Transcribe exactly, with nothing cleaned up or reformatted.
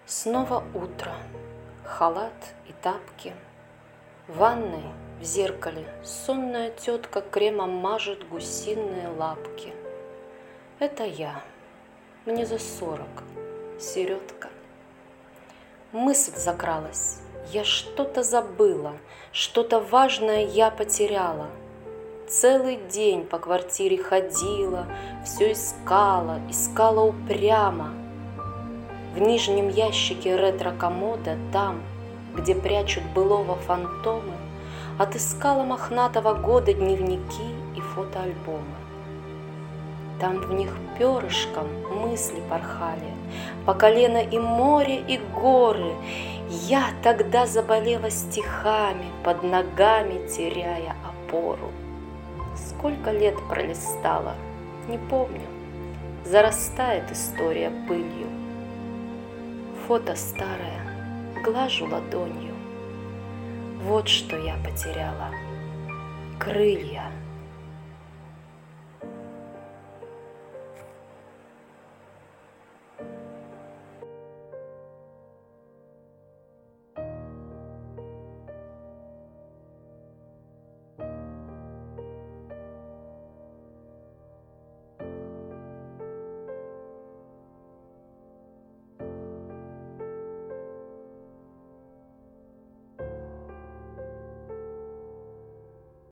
Снова утро, халат и тапки. В ванной, в зеркале, сонная тетка кремом мажет гусиные лапки. Это я, мне за сорок, середка. Мысль закралась, я что-то забыла, что-то важное я потеряла. Целый день по квартире ходила, все искала, искала упрямо. В нижнем ящике ретро-комода, там, где прячут былого фантомы, отыскала мохнатого года дневники и фотоальбомы. Там в них перышком мысли порхали, по колено и море, и горы. Я тогда заболела стихами, под ногами теряя опору. Сколько лет пролистала, не помню, зарастает история пылью. Фото старое, глажу ладонью. Вот что я потеряла. Крылья.